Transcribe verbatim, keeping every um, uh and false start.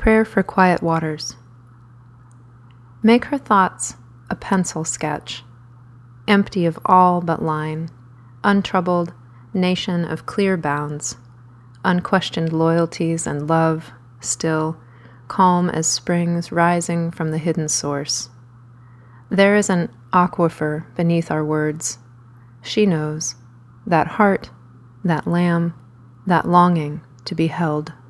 Prayer for Quiet Waters. Make her thoughts a pencil sketch, empty of all but line, untroubled nation of clear bounds, unquestioned loyalties and love, still, calm as springs rising from the hidden source. There is an aquifer beneath our words. She knows, that heart, that lamb, that longing to be held.